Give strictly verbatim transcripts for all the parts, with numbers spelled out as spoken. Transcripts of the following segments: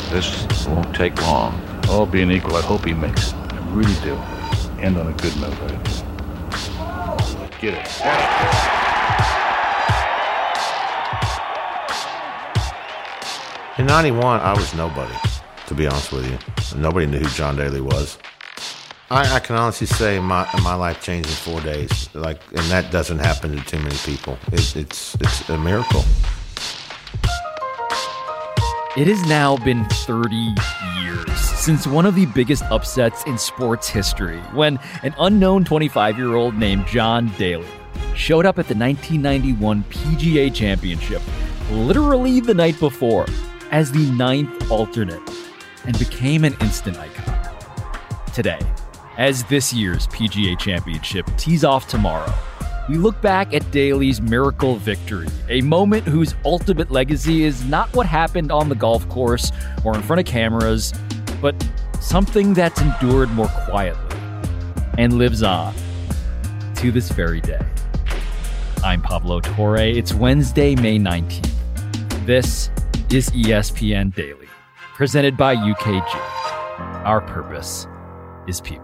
This won't take long. All being equal, I hope he makes it. I really do. End on a good note, I do. Get it. In ninety-one, I was nobody, to be honest with you. Nobody knew who John Daly was. I, I can honestly say my my life changed in four days. Like, and that doesn't happen to too many people. It, it's it's a miracle. It has now been thirty years since one of the biggest upsets in sports history, when an unknown twenty-five-year-old named John Daly showed up at the nineteen ninety-one P G A Championship, literally the night before, as the ninth alternate, and became an instant icon. Today, as this year's P G A Championship tees off tomorrow, we look back at Daly's miracle victory, a moment whose ultimate legacy is not what happened on the golf course or in front of cameras, but something that's endured more quietly and lives on to this very day. I'm Pablo Torre. It's Wednesday, May nineteenth. This is E S P N Daily, presented by U K G. Our purpose is people.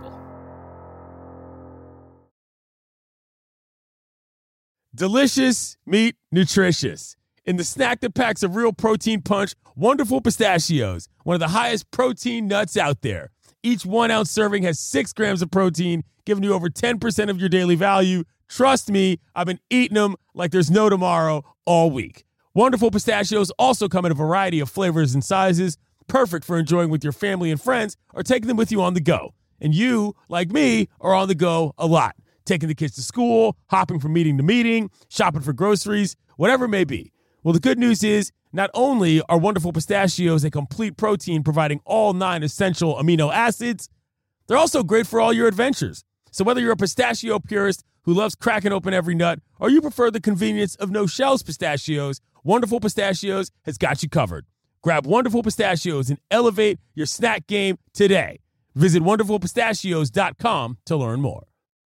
Delicious, meat, nutritious. In the snack that packs a real protein punch, Wonderful Pistachios, one of the highest protein nuts out there. Each one-ounce serving has six grams of protein, giving you over ten percent of your daily value. Trust me, I've been eating them like there's no tomorrow all week. Wonderful Pistachios also come in a variety of flavors and sizes, perfect for enjoying with your family and friends or taking them with you on the go. And you, like me, are on the go a lot. Taking the kids to school, hopping from meeting to meeting, shopping for groceries, whatever it may be. Well, the good news is not only are Wonderful Pistachios a complete protein providing all nine essential amino acids, they're also great for all your adventures. So whether you're a pistachio purist who loves cracking open every nut or you prefer the convenience of no-shells pistachios, Wonderful Pistachios has got you covered. Grab Wonderful Pistachios and elevate your snack game today. Visit wonderful pistachios dot com to learn more.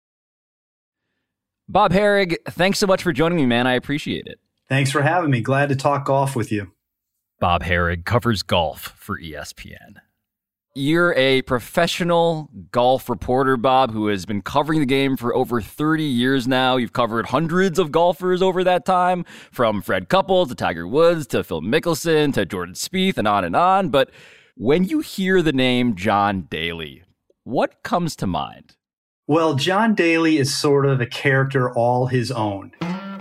Bob Harig, thanks so much for joining me, man. I appreciate it. Thanks for having me. Glad to talk golf with you. Bob Harig covers golf for E S P N. You're a professional golf reporter, Bob, who has been covering the game for over thirty years now. You've covered hundreds of golfers over that time, from Fred Couples to Tiger Woods to Phil Mickelson to Jordan Spieth and on and on. But when you hear the name John Daly, what comes to mind? Well, John Daly is sort of a character all his own.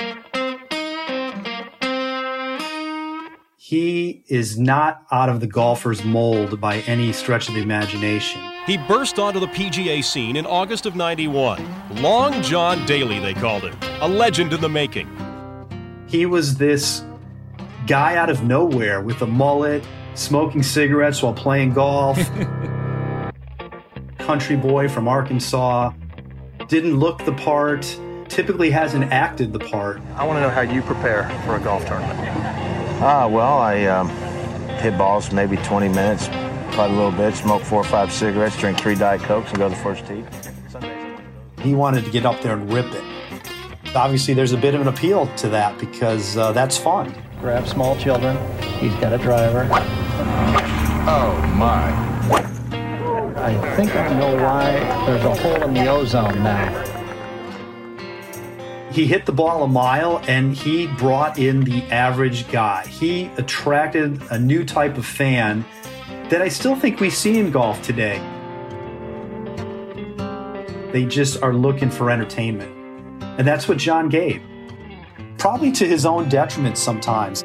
He is not out of the golfer's mold by any stretch of the imagination. He burst onto the P G A scene in August of ninety-one. Long John Daly, they called him. A legend in the making. He was this guy out of nowhere with a mullet, smoking cigarettes while playing golf. Country boy from Arkansas. Didn't look the part. Typically hasn't acted the part. I want to know how you prepare for a golf tournament. Ah, well, I um, hit balls maybe twenty minutes, putt a little bit, smoke four or five cigarettes, drink three Diet Cokes, and go to the first tee. He wanted to get up there and rip it. Obviously, there's a bit of an appeal to that because uh, that's fun. Grab small children. He's got a driver. Oh, my. I think I know why there's a hole in the ozone now. He hit the ball a mile, and he brought in the average guy. He attracted a new type of fan that I still think we see in golf today. They just are looking for entertainment. And that's what John gave. Probably to his own detriment sometimes.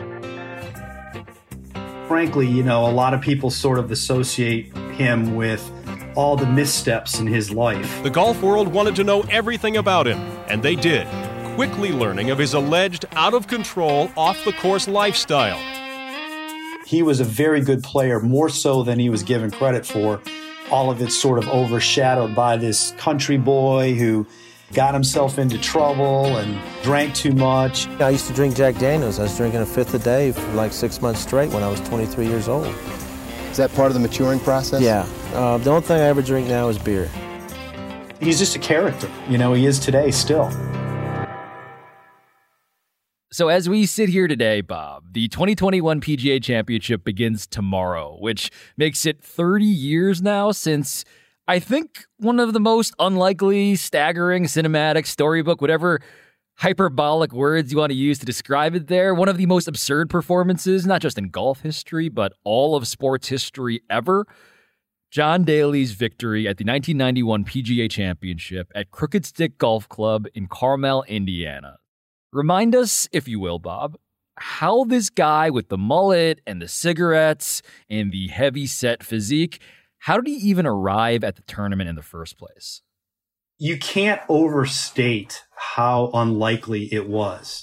Frankly, you know, a lot of people sort of associate him with all the missteps in his life. The golf world wanted to know everything about him, and they did, quickly learning of his alleged out-of-control, off-the-course lifestyle. He was a very good player, more so than he was given credit for. All of it sort of overshadowed by this country boy who got himself into trouble and drank too much. I used to drink Jack Daniels. I was drinking a fifth a day for like six months straight when I was twenty-three years old. Is that part of the maturing process? Yeah. Uh, the only thing I ever drink now is beer. He's just a character. You know, he is today still. So as we sit here today, Bob, the twenty twenty-one P G A Championship begins tomorrow, which makes it thirty years now since, I think, one of the most unlikely, staggering, cinematic, storybook, whatever hyperbolic words you want to use to describe it there, one of the most absurd performances, not just in golf history, but all of sports history ever. John Daly's victory at the nineteen ninety-one P G A Championship at Crooked Stick Golf Club in Carmel, Indiana. Remind us, if you will, Bob, how this guy with the mullet and the cigarettes and the heavy-set physique, how did he even arrive at the tournament in the first place? You can't overstate how unlikely it was.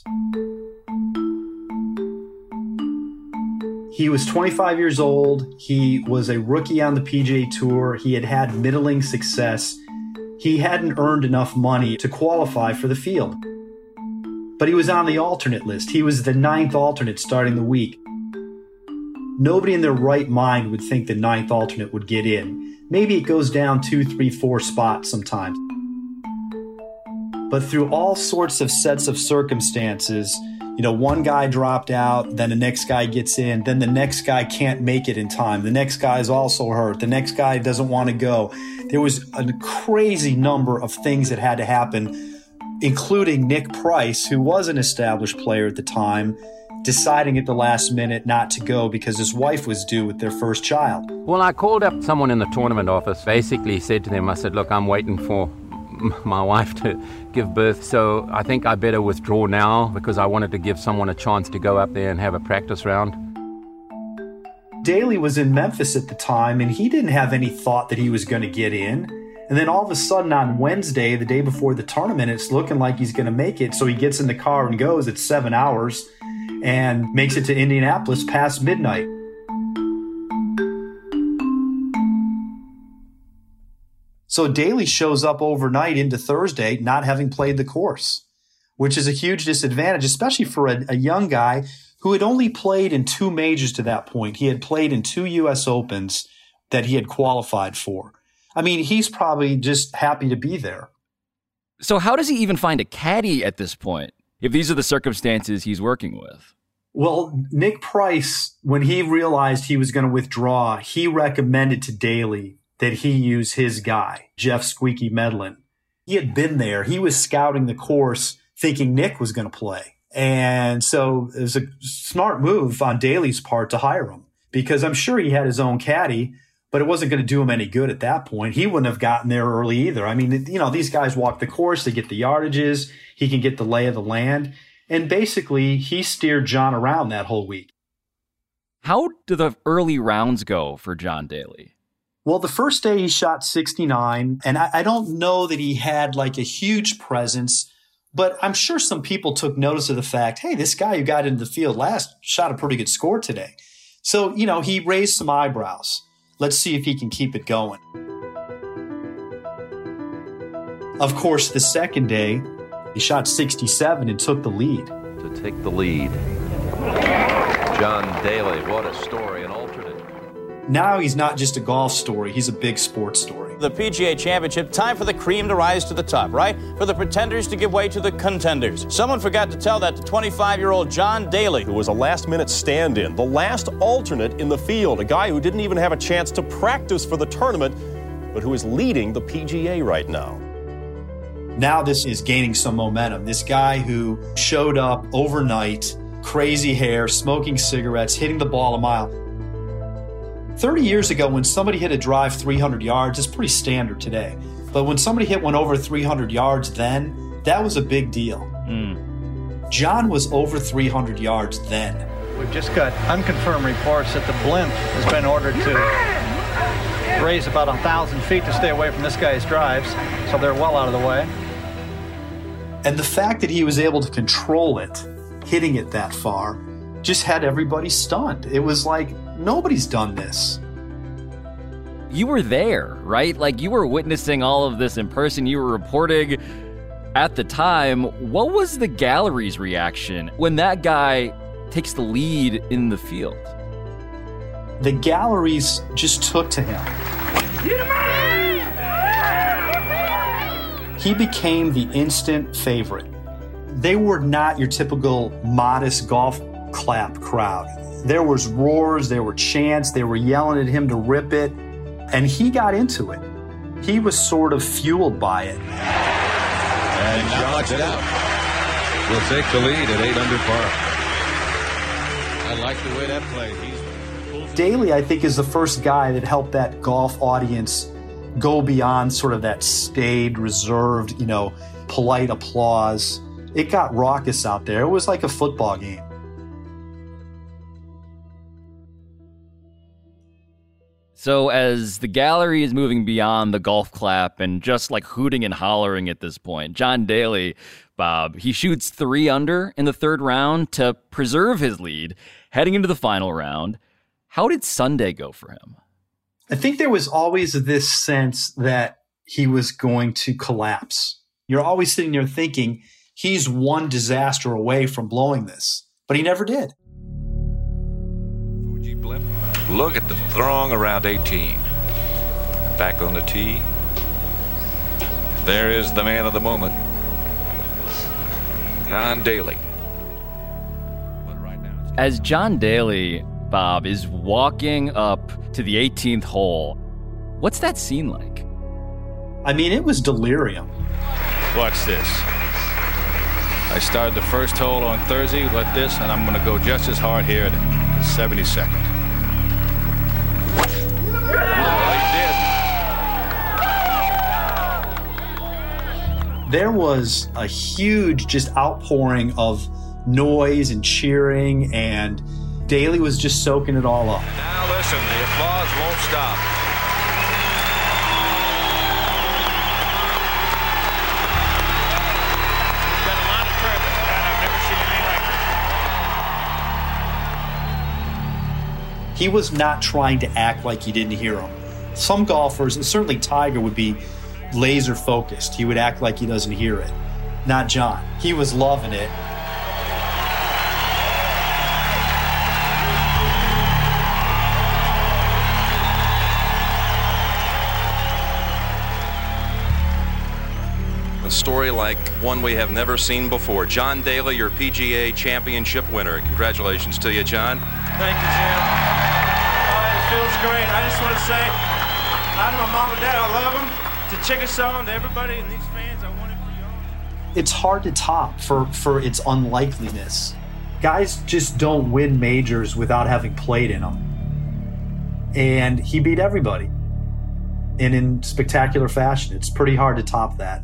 He was twenty-five years old. He was a rookie on the P G A Tour. He had had middling success. He hadn't earned enough money to qualify for the field. But he was on the alternate list. He was the ninth alternate starting the week. Nobody in their right mind would think the ninth alternate would get in. Maybe it goes down two, three, four spots sometimes. But through all sorts of sets of circumstances, you know, one guy dropped out, then the next guy gets in, then the next guy can't make it in time. The next guy is also hurt. The next guy doesn't want to go. There was a crazy number of things that had to happen, including Nick Price, who was an established player at the time, deciding at the last minute not to go because his wife was due with their first child. Well, I called up someone in the tournament office, basically said to them, I said, look, I'm waiting for my wife to give birth, so I think I better withdraw now because I wanted to give someone a chance to go up there and have a practice round. Daly was in Memphis at the time, and he didn't have any thought that he was going to get in. And then all of a sudden on Wednesday, the day before the tournament, it's looking like he's going to make it. So he gets in the car and goes. It's seven hours and makes it to Indianapolis past midnight. So Daly shows up overnight into Thursday not having played the course, which is a huge disadvantage, especially for a, a young guy who had only played in two majors to that point. He had played in two U S Opens that he had qualified for. I mean, he's probably just happy to be there. So how does he even find a caddy at this point, if these are the circumstances he's working with? Well, Nick Price, when he realized he was going to withdraw, he recommended to Daly that he use his guy, Jeff Squeaky Medlin. He had been there. He was scouting the course thinking Nick was going to play. And so it was a smart move on Daly's part to hire him because I'm sure he had his own caddy, but it wasn't going to do him any good at that point. He wouldn't have gotten there early either. I mean, you know, these guys walk the course, they get the yardages, he can get the lay of the land. And basically, he steered John around that whole week. How do the early rounds go for John Daly? Well, the first day he shot sixty-nine, and I, I don't know that he had like a huge presence, but I'm sure some people took notice of the fact, hey, this guy who got into the field last shot a pretty good score today. So, you know, he raised some eyebrows. Let's see if he can keep it going. Of course, the second day, he shot sixty-seven and took the lead. To take the lead. John Daly, what a story, an alternate. Now he's not just a golf story, he's a big sports story. The P G A Championship, time for the cream to rise to the top, right? For the pretenders to give way to the contenders. Someone forgot to tell that to twenty-five-year-old John Daly, who was a last-minute stand-in, the last alternate in the field, a guy who didn't even have a chance to practice for the tournament, but who is leading the P G A right now. Now this is gaining some momentum. This guy who showed up overnight, crazy hair, smoking cigarettes, hitting the ball a mile. thirty years ago, when somebody hit a drive three hundred yards, it's pretty standard today. But when somebody hit one over three hundred yards then, that was a big deal. Mm. John was over three hundred yards then. We've just got unconfirmed reports that the blimp has been ordered to raise about one thousand feet to stay away from this guy's drives, so they're well out of the way. And the fact that he was able to control it, hitting it that far, just had everybody stunned. It was like, nobody's done this. You were there, right? Like, you were witnessing all of this in person. You were reporting at the time. What was the gallery's reaction when that guy takes the lead in the field? The galleries just took to him. He became the instant favorite. They were not your typical modest golf clap crowd. There was roars, there were chants, they were yelling at him to rip it, and he got into it. He was sort of fueled by it. And John it out. Will take the lead at eight under par. I like the way that played. He's... Daly, I think, is the first guy that helped that golf audience go beyond sort of that staid, reserved, you know, polite applause. It got raucous out there. It was like a football game. So as the gallery is moving beyond the golf clap and just like hooting and hollering at this point, John Daly, Bob, he shoots three under in the third round to preserve his lead heading into the final round. How did Sunday go for him? I think there was always this sense that he was going to collapse. You're always sitting there thinking he's one disaster away from blowing this, but he never did. Fuji blimp. Look at the throng around eighteen. Back on the tee. There is the man of the moment, John Daly. As John Daly, Bob, is walking up to the eighteenth hole, what's that scene like? I mean, it was delirium. Watch this. I started the first hole on Thursday like this, and I'm going to go just as hard here at the seventy-second. There was a huge just outpouring of noise and cheering, and Daly was just soaking it all up. Now listen, the applause won't stop. Got a lot of purpose. I've never seen anything like this. He was not trying to act like he didn't hear him. Some golfers, and certainly Tiger, would be laser focused. He would act like he doesn't hear it. Not John. He was loving it. A story like one we have never seen before. John Daly, your P G A championship winner. Congratulations to you, John. Thank you, Jim. Oh, it feels great. I just want to say hi to my mom and dad. I love them. To Chickasaw, to everybody and these fans, I want it for y'all. It's hard to top for, for its unlikeliness. Guys just don't win majors without having played in them. And he beat everybody. And in spectacular fashion. It's pretty hard to top that.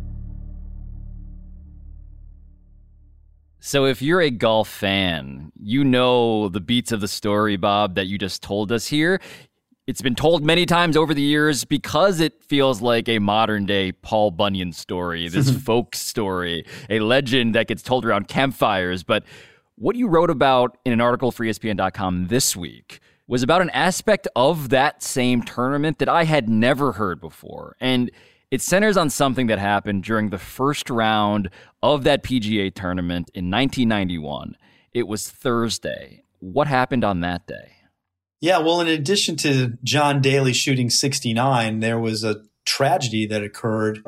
So if you're a golf fan, you know the beats of the story, Bob, that you just told us here. It's been told many times over the years because it feels like a modern-day Paul Bunyan story, this folk story, a legend that gets told around campfires. But what you wrote about in an article for E S P N dot com this week was about an aspect of that same tournament that I had never heard before. And it centers on something that happened during the first round of that P G A tournament in nineteen ninety-one. It was Thursday. What happened on that day? Yeah, well, in addition to John Daly shooting sixty-nine, there was a tragedy that occurred.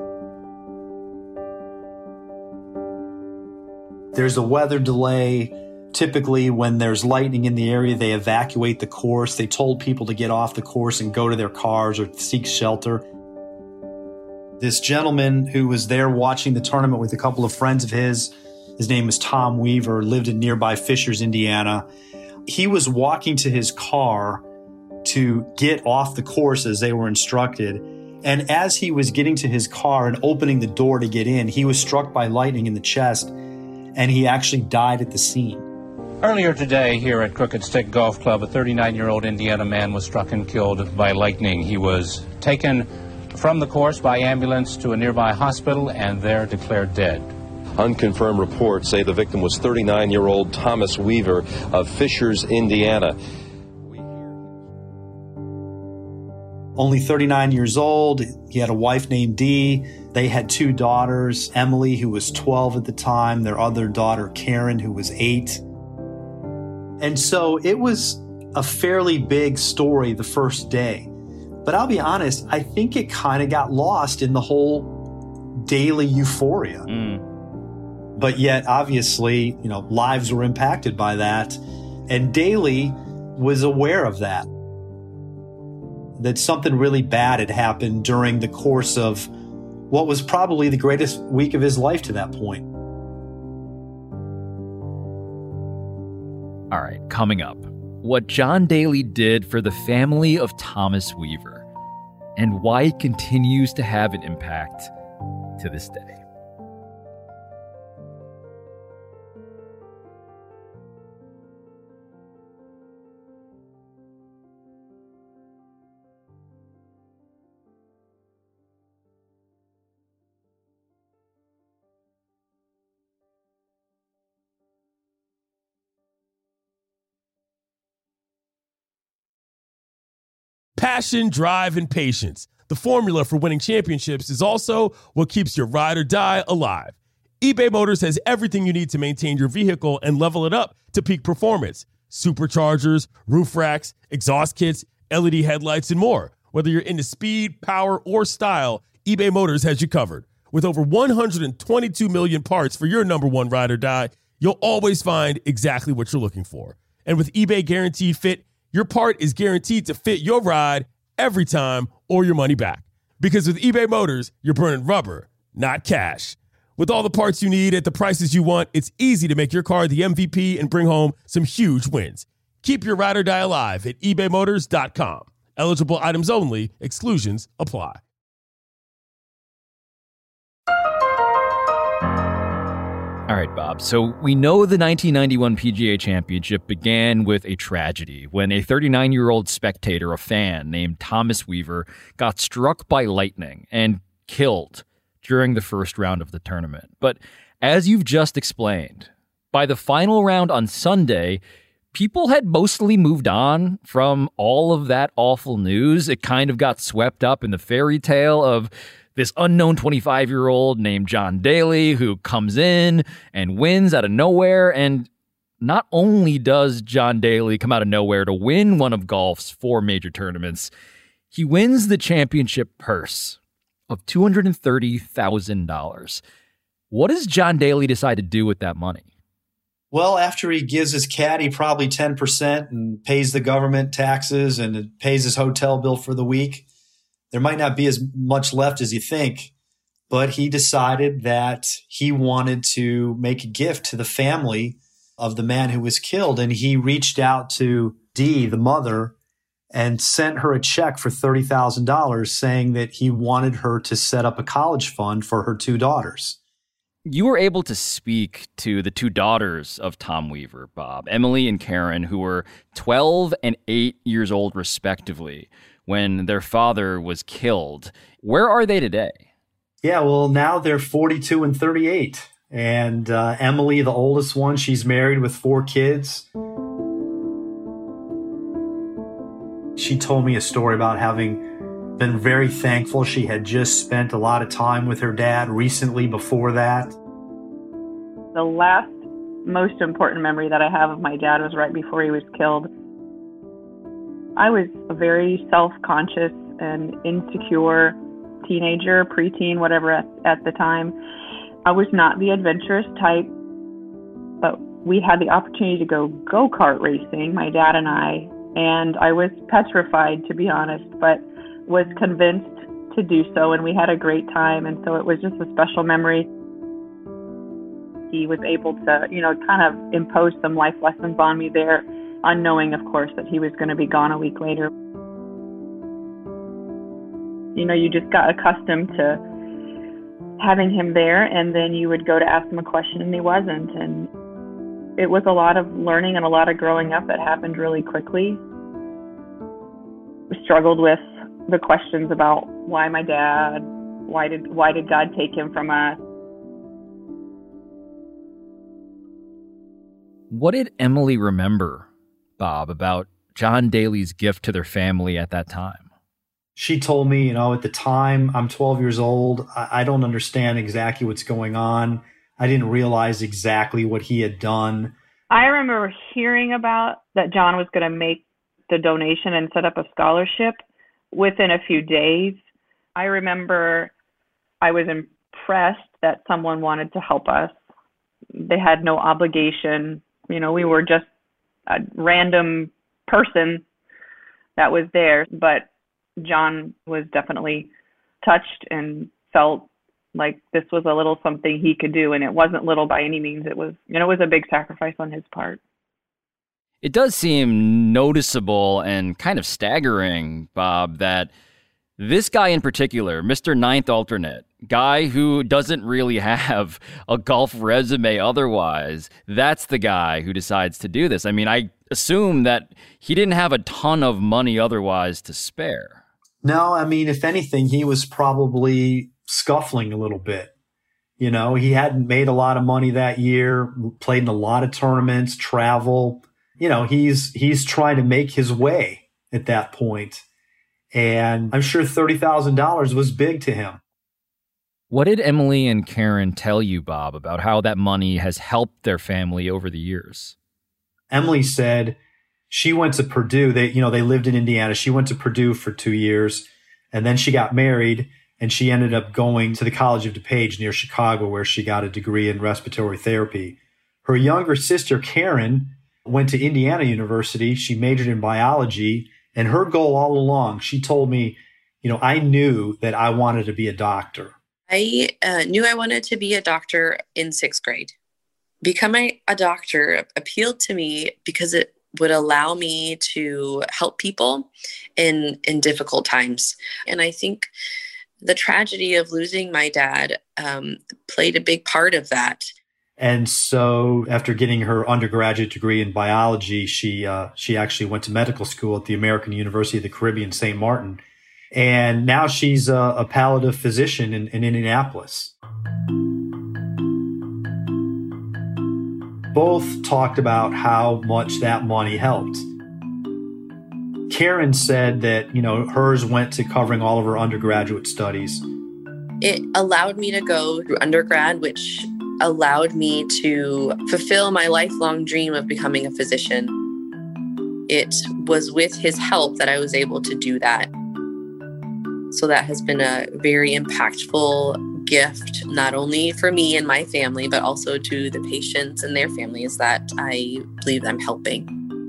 There's a weather delay. Typically, when there's lightning in the area, they evacuate the course. They told people to get off the course and go to their cars or seek shelter. This gentleman who was there watching the tournament with a couple of friends of his, his name was Tom Weaver, lived in nearby Fishers, Indiana. He was walking to his car to get off the course as they were instructed. And as he was getting to his car and opening the door to get in, he was struck by lightning in the chest, and he actually died at the scene. Earlier today here at Crooked Stick Golf Club, a thirty-nine-year-old Indiana man was struck and killed by lightning. He was taken from the course by ambulance to a nearby hospital and there declared dead. Unconfirmed reports say the victim was thirty-nine-year-old Thomas Weaver of Fishers, Indiana. Only thirty-nine years old. He had a wife named Dee. They had two daughters, Emily, who was twelve at the time, their other daughter, Karen, who was eight. And so it was a fairly big story the first day. But I'll be honest, I think it kind of got lost in the whole Daly euphoria. Mm. But yet, obviously, you know, lives were impacted by that. And Daly was aware of that, that something really bad had happened during the course of what was probably the greatest week of his life to that point. All right, coming up, what John Daly did for the family of Thomas Weaver and why it continues to have an impact to this day. Passion, drive, and patience. The formula for winning championships is also what keeps your ride or die alive. eBay Motors has everything you need to maintain your vehicle and level it up to peak performance. Superchargers, roof racks, exhaust kits, L E D headlights, and more. Whether you're into speed, power, or style, eBay Motors has you covered. With over one hundred twenty-two million parts for your number one ride or die, you'll always find exactly what you're looking for. And with eBay Guaranteed Fit, your part is guaranteed to fit your ride every time or your money back. Because with eBay Motors, you're burning rubber, not cash. With all the parts you need at the prices you want, it's easy to make your car the M V P and bring home some huge wins. Keep your ride or die alive at ebay motors dot com. Eligible items only. Exclusions apply. All right, Bob. So we know the nineteen ninety-one P G A Championship began with a tragedy when a thirty-nine-year-old spectator, a fan named Thomas Weaver, got struck by lightning and killed during the first round of the tournament. But as you've just explained, by the final round on Sunday, people had mostly moved on from all of that awful news. It kind of got swept up in the fairy tale of this unknown twenty-five-year-old named John Daly who comes in and wins out of nowhere. And not only does John Daly come out of nowhere to win one of golf's four major tournaments, he wins the championship purse of two hundred thirty thousand dollars. What does John Daly decide to do with that money? Well, after he gives his caddy probably ten percent and pays the government taxes and pays his hotel bill for the week, there might not be as much left as you think, but he decided that he wanted to make a gift to the family of the man who was killed. And he reached out to Dee, the mother, and sent her a check for thirty thousand dollars saying that he wanted her to set up a college fund for her two daughters. You were able to speak to the two daughters of Tom Weaver, Bob, Emily and Karen, who were twelve and eight years old, respectively, when their father was killed. Where are they today? Yeah, well, now they're forty-two and thirty-eight. And uh, Emily, the oldest one, she's married with four kids. She told me a story about having been very thankful. She had just spent a lot of time with her dad recently before that. The last most important memory that I have of my dad was right before he was killed. I was a very self-conscious and insecure teenager, preteen, whatever at, at the time. I was not the adventurous type, but we had the opportunity to go go-kart racing, my dad and I, and I was petrified, to be honest, but was convinced to do so, and we had a great time, and so it was just a special memory. He was able to, you know, kind of impose some life lessons on me there, unknowing, of course, that he was going to be gone a week later. You know, you just got accustomed to having him there, and then you would go to ask him a question and he wasn't, and it was a lot of learning and a lot of growing up that happened really quickly. We struggled with the questions about why my dad, why did why did God take him from us? What did Emily remember, Bob, about John Daly's gift to their family at that time? She told me, you know, at the time, I'm twelve years old. I, I don't understand exactly what's going on. I didn't realize exactly what he had done. I remember hearing about that John was going to make the donation and set up a scholarship within a few days. I remember I was impressed that someone wanted to help us. they had no obligation. You know, we were just a random person that was there. But John was definitely touched and felt like this was a little something he could do. And it wasn't little by any means. It was, you know, it was a big sacrifice on his part. It does seem noticeable and kind of staggering, Bob, that this guy in particular, Mister Ninth Alternate, guy who doesn't really have a golf resume otherwise, that's the guy who decides to do this. I mean, I assume that he didn't have a ton of money otherwise to spare. No, I mean, if anything, he was probably scuffling a little bit. You know, he hadn't made a lot of money that year, played in a lot of tournaments, travel. You know, he's he's trying to make his way at that point. And I'm sure thirty thousand dollars was big to him. What did Emily and Karen tell you, Bob, about how that money has helped their family over the years? Emily said she went to Purdue. They, you know, they lived in Indiana. She went to Purdue for two years, and then she got married, and she ended up going to the College of DuPage near Chicago, where she got a degree in respiratory therapy. Her younger sister, Karen, went to Indiana University. She majored in biology, and her goal all along, she told me, you know, I knew that I wanted to be a doctor. I uh, knew I wanted to be a doctor in sixth grade. Becoming a doctor appealed to me because it would allow me to help people in, in difficult times. And I think the tragedy of losing my dad um, played a big part of that. And so after getting her undergraduate degree in biology, she uh, she actually went to medical school at the American University of the Caribbean, Saint Martin. And now she's a, a palliative physician in, in Indianapolis. Both talked about how much that money helped. Karen said that, you know, hers went to covering all of her undergraduate studies. It allowed me to go through undergrad, which allowed me to fulfill my lifelong dream of becoming a physician. It was with his help that I was able to do that. So that has been a very impactful gift, not only for me and my family, but also to the patients and their families that I believe I'm helping.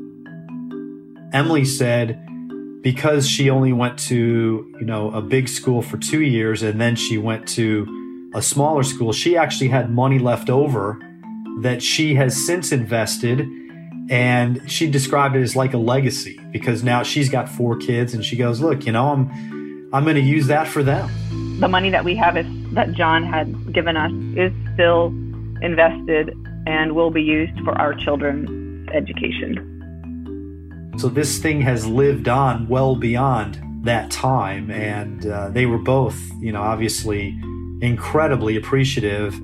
Emily said because she only went to, you know, a big school for two years and then she went to a smaller school, she actually had money left over that she has since invested, and she described it as like a legacy because now she's got four kids and she goes, look, you know, I'm I'm going to use that for them. The money that we have is, that John had given us is still invested and will be used for our children's education. So this thing has lived on well beyond that time, and uh, they were both, you know, obviously incredibly appreciative.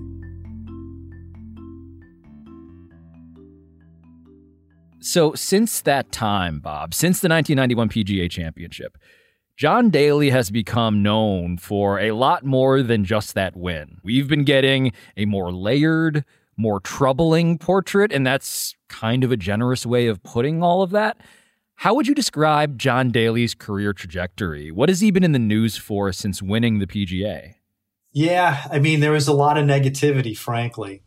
So since that time, Bob, since the nineteen ninety-one P G A Championship, John Daly has become known for a lot more than just that win. We've been getting a more layered, more troubling portrait, and that's kind of a generous way of putting all of that. How would you describe John Daly's career trajectory? What has he been in the news for since winning the P G A? Yeah, I mean, there was a lot of negativity, frankly.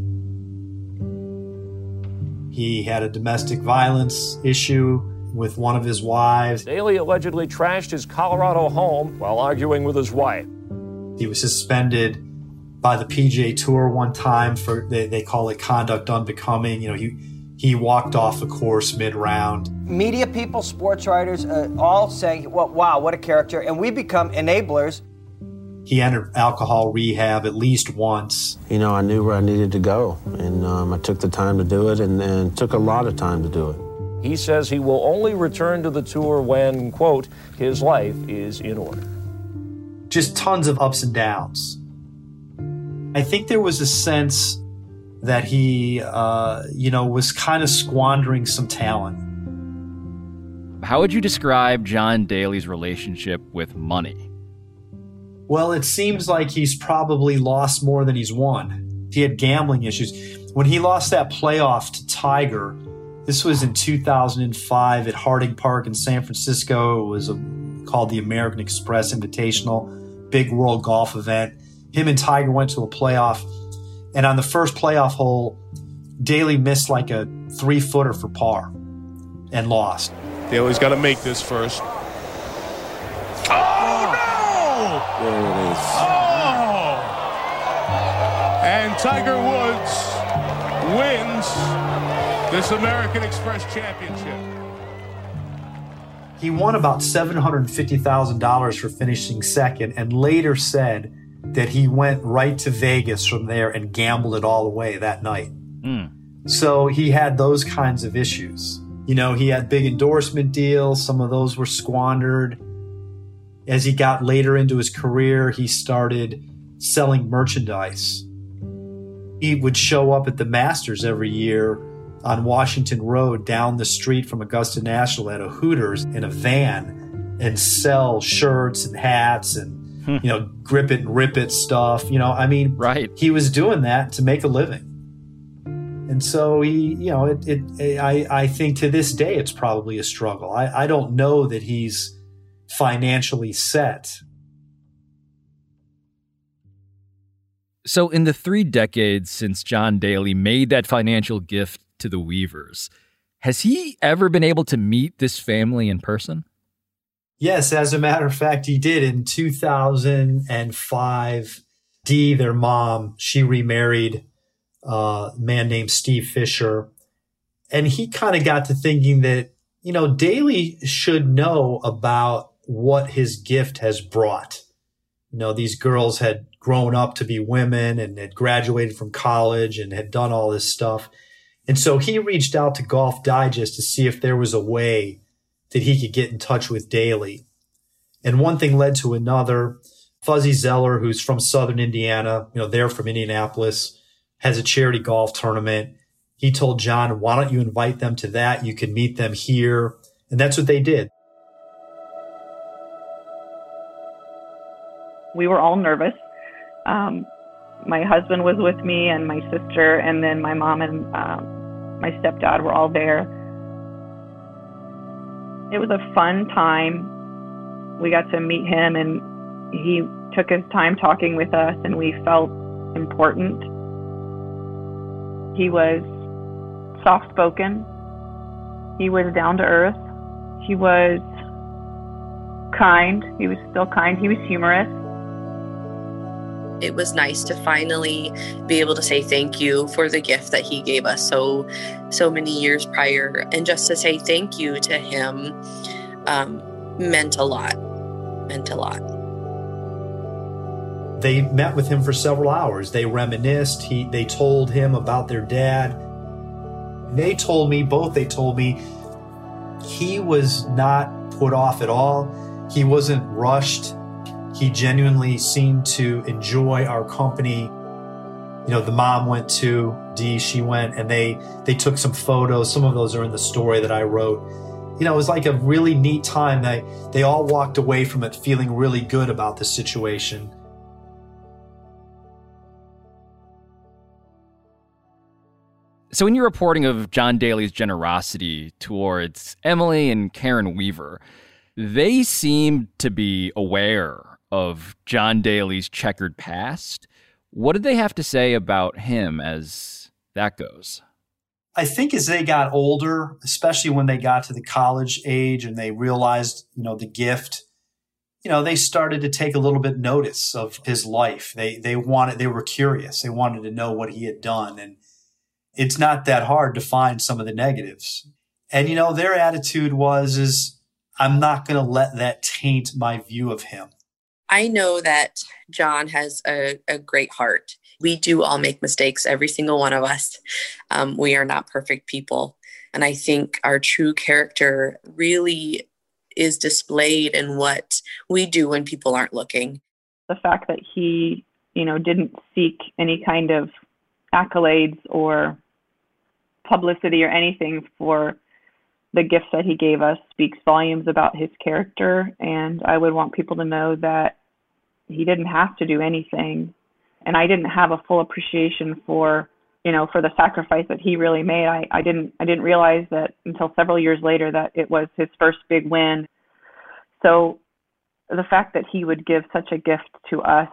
He had a domestic violence issue with one of his wives. Daly allegedly trashed his Colorado home while arguing with his wife. He was suspended by the P G A Tour one time for, they, they call it conduct unbecoming. You know, he he walked off the course mid-round. Media people, sports writers, uh, all saying, well, wow, what a character. And we become enablers. He entered alcohol rehab at least once. You know, I knew where I needed to go, and um, I took the time to do it, and, and took a lot of time to do it. He says he will only return to the tour when, quote, his life is in order. Just tons of ups and downs. I think there was a sense that he, uh, you know, was kind of squandering some talent. How would you describe John Daly's relationship with money? Well, it seems like he's probably lost more than he's won. He had gambling issues. When he lost that playoff to Tiger, this was in two thousand five at Harding Park in San Francisco. It was a, called the American Express Invitational, big world golf event. Him and Tiger went to a playoff, And on the first playoff hole, Daly missed like a three-footer for par and lost. Daly's got to make this first. Oh, no! There it is. Oh! And Tiger Woods wins this American Express Championship. He won about seven hundred fifty thousand dollars for finishing second and later said that he went right to Vegas from there and gambled it all away that night. Mm. So he had those kinds of issues. You know, he had big endorsement deals. Some of those were squandered. As he got later into his career, he started selling merchandise. He would show up at the Masters every year on Washington Road down the street from Augusta National at a Hooters in a van and sell shirts and hats and, you know, grip it and rip it stuff. You know, I mean, right. He was doing that to make a living. And so he, you know, it, it, I, I think to this day, it's probably a struggle. I, I don't know that he's financially set. So in the three decades since John Daly made that financial gift to the Weavers, has he ever been able to meet this family in person? Yes, as a matter of fact, he did. In two thousand five, Dee, their mom, she remarried uh, a man named Steve Fisher. And he kind of got to thinking that, you know, Daly should know about what his gift has brought. You know, these girls had grown up to be women and had graduated from college and had done all this stuff. And so he reached out to Golf Digest to see if there was a way that he could get in touch with Daly. And one thing led to another. Fuzzy Zeller, who's from Southern Indiana, you know, they're from Indianapolis, has a charity golf tournament. He told John, why don't you invite them to that? You can meet them here. And that's what they did. We were all nervous. Um, my husband was with me and my sister, and then my mom and um, my stepdad were all there. It was a fun time. We got to meet him, and he took his time talking with us, and we felt important. He was soft-spoken. He was down to earth. He was kind. He was still kind. He was humorous. It was nice to finally be able to say thank you for the gift that he gave us so, so many years prior. And just to say thank you to him um, meant a lot, meant a lot. They met with him for several hours. They reminisced. He, they told him about their dad. They told me, both they told me, he was not put off at all. He wasn't rushed. He genuinely seemed to enjoy our company. You know, the mom went too, Dee, she went, and they, they took some photos. Some of those are in the story that I wrote. You know, it was like a really neat time. They, they all walked away from it feeling really good about the situation. So in your reporting of John Daly's generosity towards Emily and Karen Weaver, they seemed to be aware of John Daly's checkered past. What did they have to say about him as that goes? I think as they got older, especially when they got to the college age and they realized, you know, the gift, you know, they started to take a little bit notice of his life. They they wanted, they were curious. They wanted to know what he had done. And it's not that hard to find some of the negatives. And, you know, their attitude was, is I'm not going to let that taint my view of him. I know that John has a, a great heart. We do all make mistakes, every single one of us. Um, we are not perfect people. And I think our true character really is displayed in what we do when people aren't looking. The fact that he, you know, didn't seek any kind of accolades or publicity or anything for the gifts that he gave us speaks volumes about his character. And I would want people to know that he didn't have to do anything. And I didn't have a full appreciation for, you know, for the sacrifice that he really made. I, I didn't, I didn't realize that until several years later that it was his first big win. So the fact that he would give such a gift to us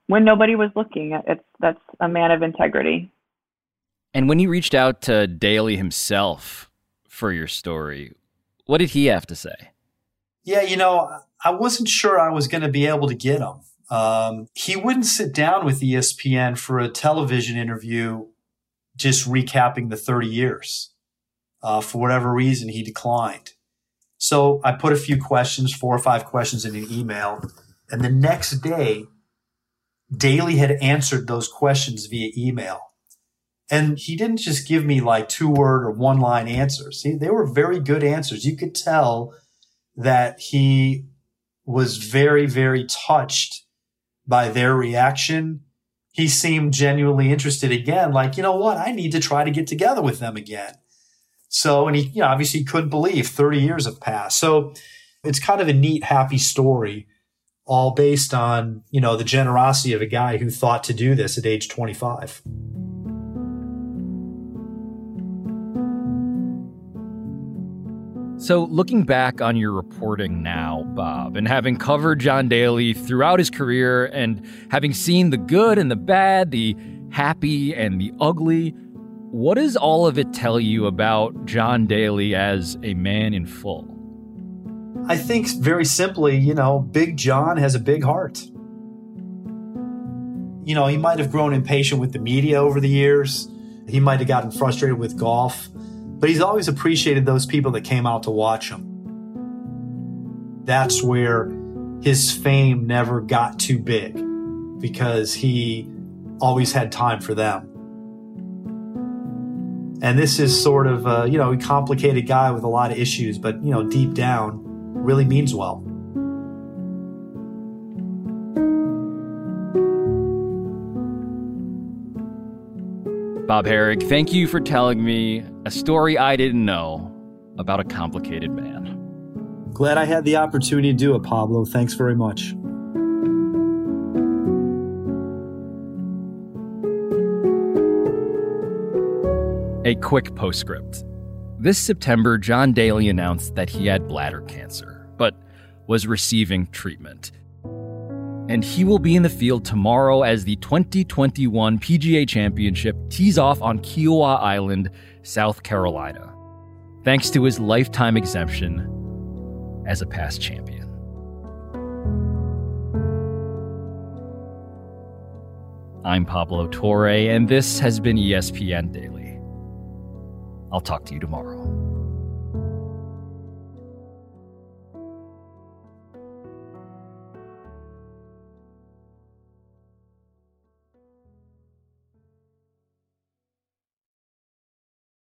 when nobody was looking. It's that's a man of integrity. And when you reached out to Daly himself for your story, what did he have to say? Yeah, you know, I wasn't sure I was going to be able to get him. Um, he wouldn't sit down with E S P N for a television interview just recapping the thirty years. Uh, for whatever reason, he declined. So I put a few questions, four or five questions in an email. And the next day, Daly had answered those questions via email. And he didn't just give me like two-word or one-line answers. See, they were very good answers. You could tell that he was very, very touched by their reaction. He seemed genuinely interested again, like, you know what, I need to try to get together with them again. So, and he, you know, obviously couldn't believe thirty years have passed. So it's kind of a neat, happy story, all based on, you know, the generosity of a guy who thought to do this at age twenty-five. So looking back on your reporting now, Bob, and having covered John Daly throughout his career and having seen the good and the bad, the happy and the ugly, what does all of it tell you about John Daly as a man in full? I think very simply, you know, Big John has a big heart. You know, he might have grown impatient with the media over the years. He might have gotten frustrated with golf. But he's always appreciated those people that came out to watch him. That's where his fame never got too big, because he always had time for them. And this is sort of, uh, you know, a complicated guy with a lot of issues, but, you know, deep down, really means well. Bob Harig, thank you for telling me a story I didn't know about a complicated man. Glad I had the opportunity to do it, Pablo. Thanks very much. A quick postscript. This September, John Daly announced that he had bladder cancer, but was receiving treatment. And he will be in the field tomorrow as the twenty twenty-one P G A Championship tees off on Kiowa Island, South Carolina, thanks to his lifetime exemption as a past champion. I'm Pablo Torre, and this has been E S P N Daily. I'll talk to you tomorrow.